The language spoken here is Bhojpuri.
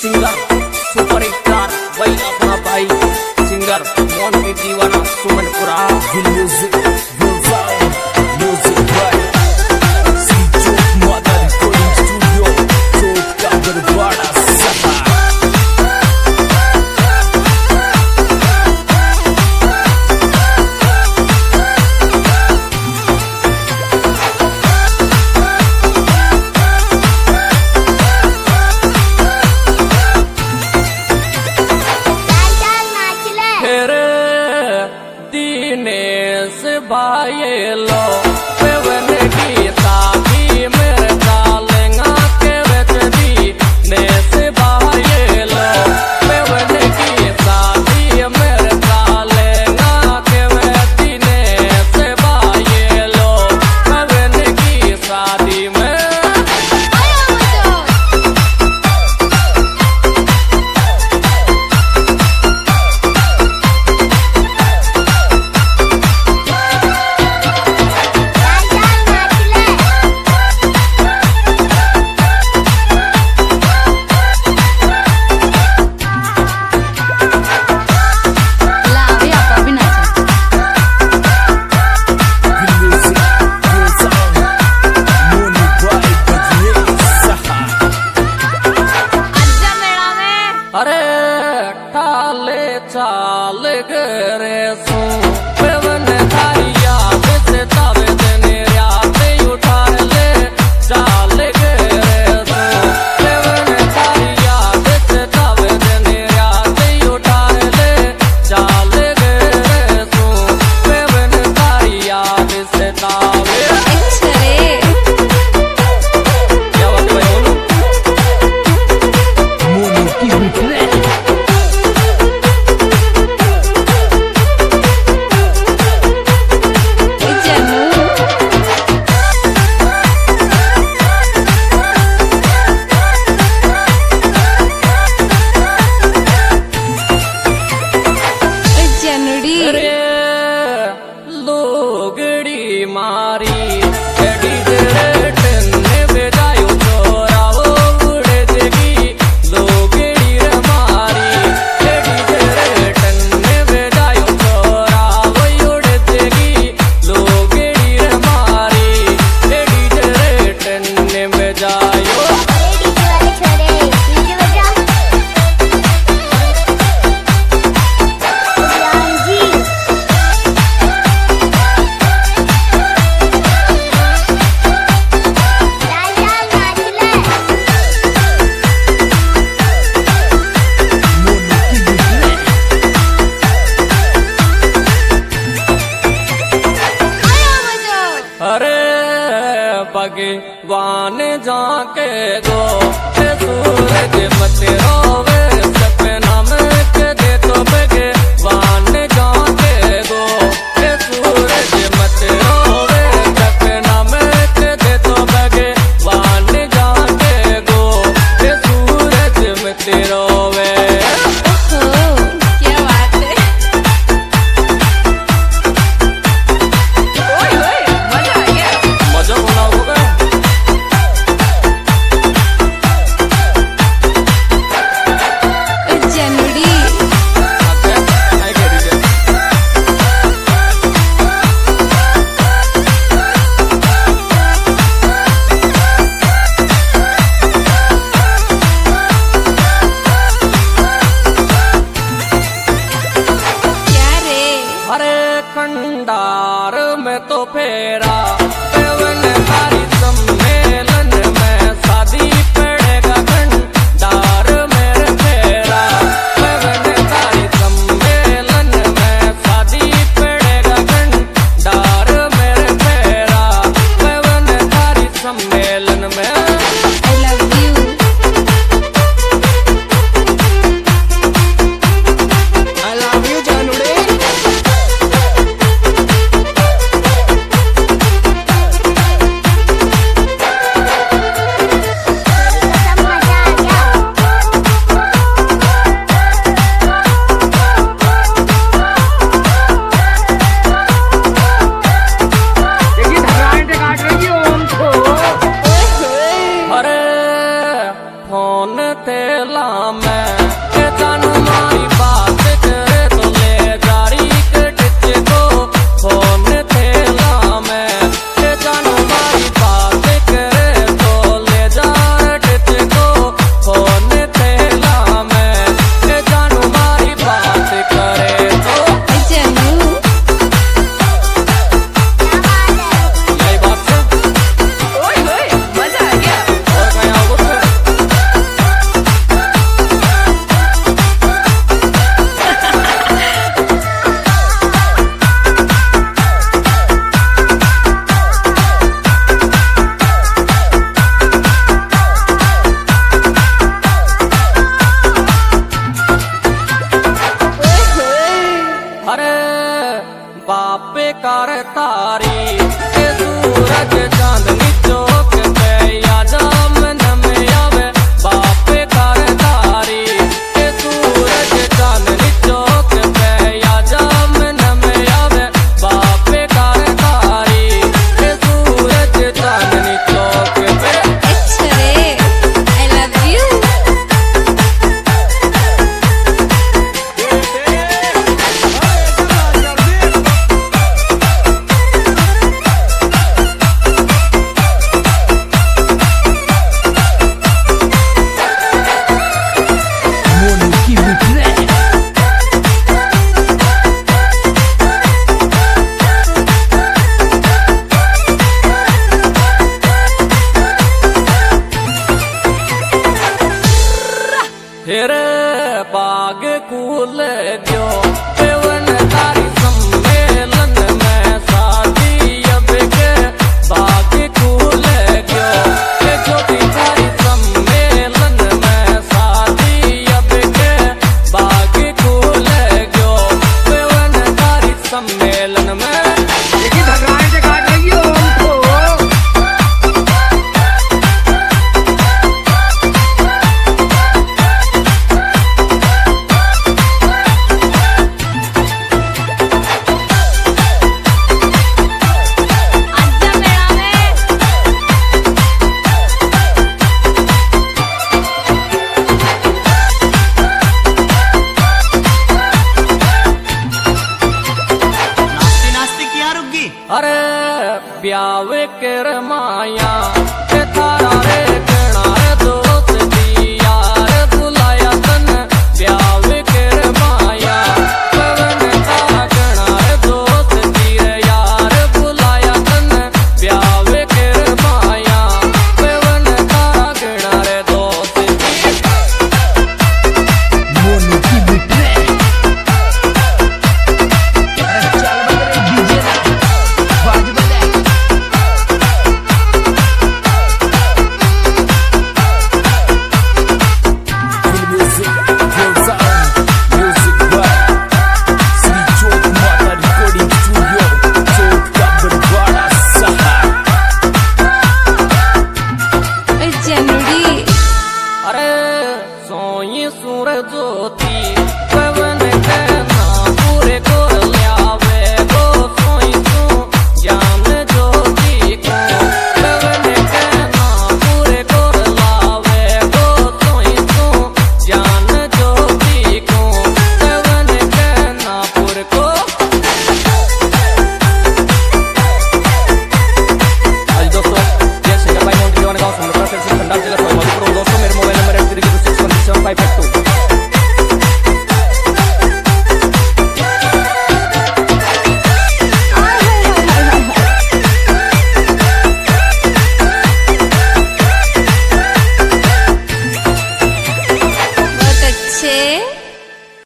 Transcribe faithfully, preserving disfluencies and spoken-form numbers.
सिंगर सुपर स्टार वही अपना भाई सिंगर मोहन की दीवाना सुमनपुरा म्यूजिक म्यूजिक भाई सीजो मदर कोडिंग स्टूडियो चोट का बड़ा सफा भाई लो पेवन की शादी मेरे डालेंगा के बेच दी ने से भाई लो पेवन की शादी मेरे डालेंगा के बेच दी ने से भाई लो पेवन की शादी में अरे ठाले चाल गरे सो पेवन धारिया से तावे देने राते उठा ले चाल गरे सो पेवन धारिया से तावे देने राते उठा ले चाल गरे सो पेवन धारिया से तावे क्या बात भाई बोलो मोनू की में के जानू मारी बात करे तो ले जारी के टिच को फोन थेला में के जानू मारी बात करे तो ले जा टिच को फोन थेला में के जानू मारी बात करे तो यही बात है। ओए होए मजा आ गया। और कहीं आओ फिर अरे बापे कर तारी के सूरज चांदनी चौक पे आजा मन में आवे बापे कर तारी के सूरज चांदनी चौक पे आजा मन में आवे बापे कर तारी के सूरज चांदनी चौक पे अच्छा रे आई लव यू। तेरे बाग कूल गयो पेवन तारी सम्मेलन में शादी अब के बाग कूल गयो के ज्योति तारी सम्मेलन में शादी अब के बाग कूल गयो पेवन तारी सम्मेलन में देखी घबराने से काट रही हो हमको। आजा मेरा में नास्ते नास्ते क्या रुकी अरे ब्यावे कर माया के थारा रे गणा रे दोस्त दी यार बुलाया तन ब्यावे कर माया पवन तारा गणा रे दोस्त दी रे यार बुलाया तन ब्यावे कर माया पवन तारा गणा रे दोस्त दी मोनू की बिटे चल बदले डीजे बाज बदले जनवरी अरे सोई सूरज ज्योति